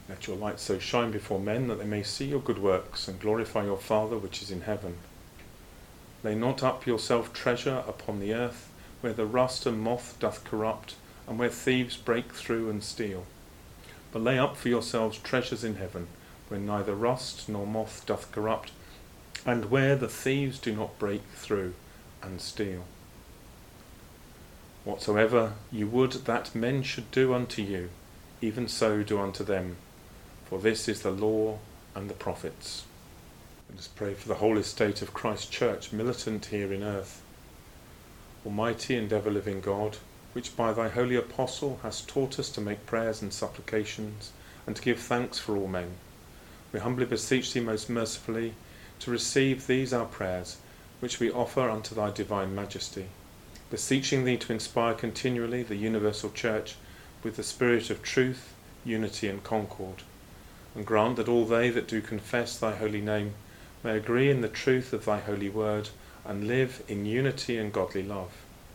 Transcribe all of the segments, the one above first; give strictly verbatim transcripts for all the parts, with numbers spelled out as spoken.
Let your light so shine before men that they may see your good works and glorify your Father which is in heaven. Lay not up yourself treasure upon the earth, where the rust and moth doth corrupt, and where thieves break through and steal. But lay up for yourselves treasures in heaven, where neither rust nor moth doth corrupt, and where the thieves do not break through and steal. Whatsoever you would that men should do unto you, even so do unto them, for this is the law and the prophets. Let us pray for the whole estate of Christ's Church, militant here in earth. Almighty and ever-living God, which by thy holy apostle hast taught us to make prayers and supplications, and to give thanks for all men, we humbly beseech thee most mercifully to receive these our prayers, which we offer unto thy divine majesty, beseeching thee to inspire continually the universal Church with the spirit of truth, unity and concord, and grant that all they that do confess thy holy name may agree in the truth of thy holy word, and live in unity and godly love.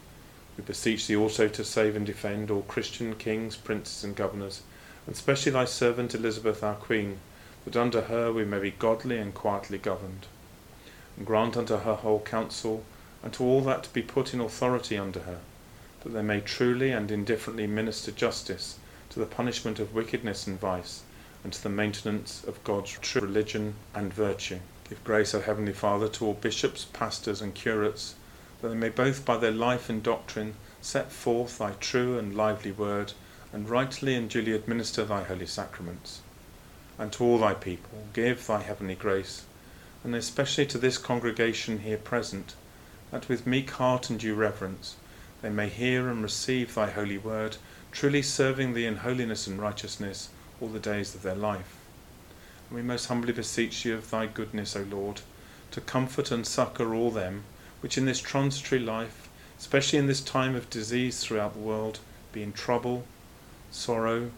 We beseech thee also to save and defend all Christian kings, princes and governors, and especially thy servant Elizabeth our Queen, that under her we may be godly and quietly governed. And grant unto her whole council, and to all that be put in authority under her, that they may truly and indifferently minister justice to the punishment of wickedness and vice, and to the maintenance of God's true religion and virtue. Give grace, O Heavenly Father, to all bishops, pastors and curates, that they may both by their life and doctrine set forth thy true and lively word, and rightly and duly administer thy holy sacraments. And to all thy people give thy heavenly grace, and especially to this congregation here present, that with meek heart and due reverence they may hear and receive thy holy word, truly serving thee in holiness and righteousness all the days of their life. And we most humbly beseech thee of thy goodness, O Lord, to comfort and succour all them which in this transitory life, especially in this time of disease throughout the world, be in trouble, sorrow,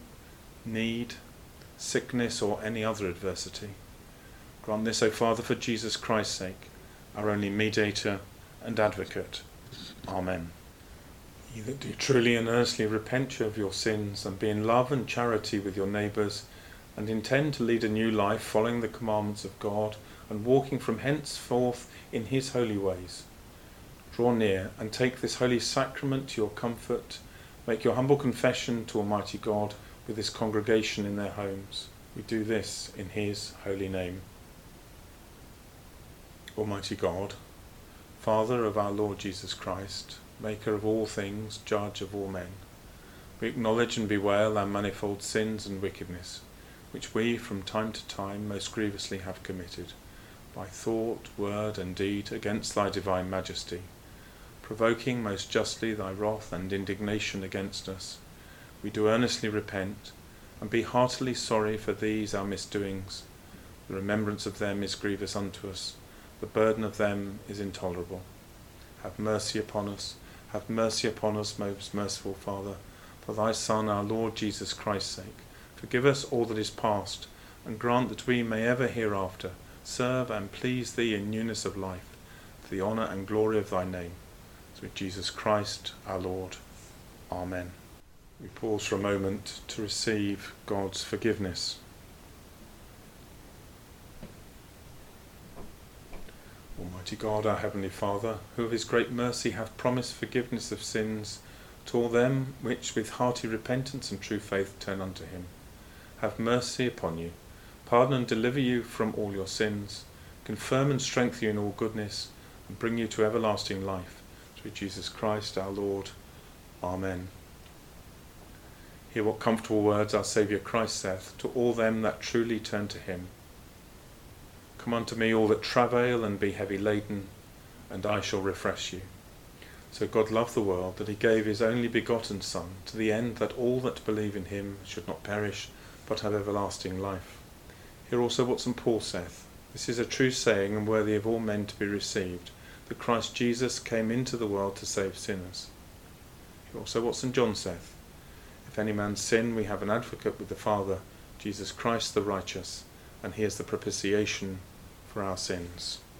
need, sickness, or any other adversity. Grant this, O Father, for Jesus Christ's sake, our only mediator and advocate. Amen. Ye that do truly and earnestly repent of your sins, and be in love and charity with your neighbours, and intend to lead a new life following the commandments of God, and walking from henceforth in his holy ways, draw near and take this holy sacrament to your comfort. Make your humble confession to Almighty God with this congregation in their homes. We do this in his holy name. Almighty God, Father of our Lord Jesus Christ, maker of all things, judge of all men, we acknowledge and bewail our manifold sins and wickedness, which we from time to time most grievously have committed, by thought, word and deed, against thy divine majesty, provoking most justly thy wrath and indignation against us. We do earnestly repent, and be heartily sorry for these our misdoings. The remembrance of them is grievous unto us, the burden of them is intolerable. Have mercy upon us, have mercy upon us, most merciful Father, for thy Son, our Lord Jesus Christ's sake. Forgive us all that is past, and grant that we may ever hereafter serve and please thee in newness of life, to the honour and glory of thy name. Through Jesus Christ our Lord. Amen. We pause for a moment to receive God's forgiveness. Almighty God, our Heavenly Father, who of his great mercy hath promised forgiveness of sins to all them which with hearty repentance and true faith turn unto him, have mercy upon you, pardon and deliver you from all your sins, confirm and strengthen you in all goodness, and bring you to everlasting life, through Jesus Christ our Lord. Amen. Hear what comfortable words our Saviour Christ saith to all them that truly turn to him. Come unto me, all that travail and be heavy laden, and I shall refresh you. So God loved the world, that he gave his only begotten Son, to the end that all that believe in him should not perish, but have everlasting life. Hear also what Saint Paul saith. This is a true saying, and worthy of all men to be received, that Christ Jesus came into the world to save sinners. Hear also what Saint John saith. If any man sin, we have an advocate with the Father, Jesus Christ the righteous, and he is the propitiation for our sins.